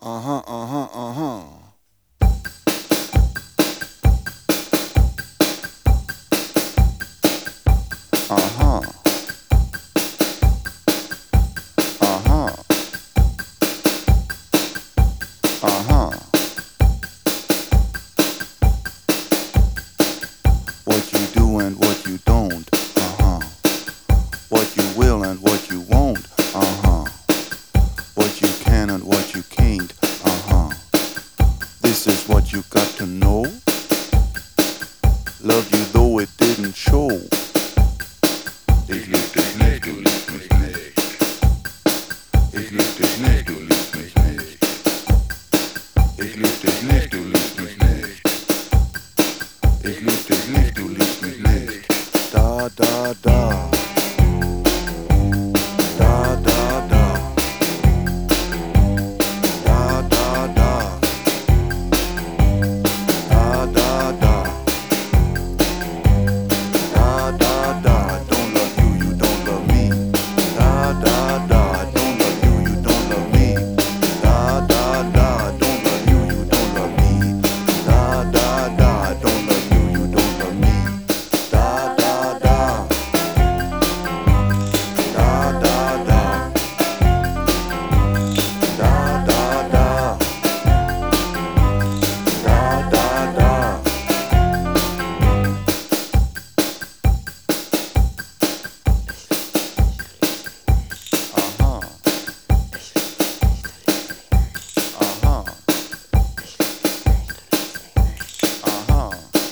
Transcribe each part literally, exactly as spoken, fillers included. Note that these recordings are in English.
Uh-huh, uh-huh, uh-huh. Uh-huh. Uh-huh. Uh-huh. What you do and what you don't. Uh-huh. What you will and what you won't. Uh-huh. What you can and what you can't. Uh-huh. This is what you got to know. Love you though it didn't show. Ich lieb dich nicht, du liebst mich nicht. Ich lieb dich nicht, du liebst mich nicht. Ich lieb dich nicht, du liebst mich nicht. Ich lieb dich nicht, du liebst mich nicht. Da, da, da. Da, da, da. Da, da, da. Da, da, da. Da, da, da. Don't love you, you don't love me. Da, da, da. Don't love you, you don't love me. Da, da, da. Don't love you, you don't love me. Da, da, da. Don't love you, you don't love me. Da, da, da. Da, da, da. Da, da, da. Da, da, da. Uh-huh. Uh-huh. Uh-huh.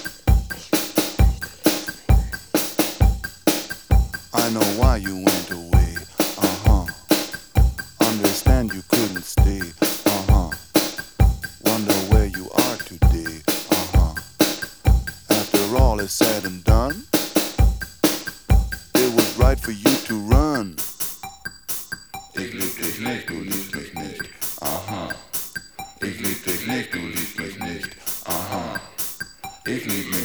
I know why you went away. Uh-huh. Understand you couldn't stay. Uh-huh. Wonder where you are today. Uh-huh. After all is said and done, it was right for you to run. Ich lieb dich nicht, du liebst mich nicht. Aha. Ich lieb dich nicht, du liebst mich nicht. Aha. Ich lieb mich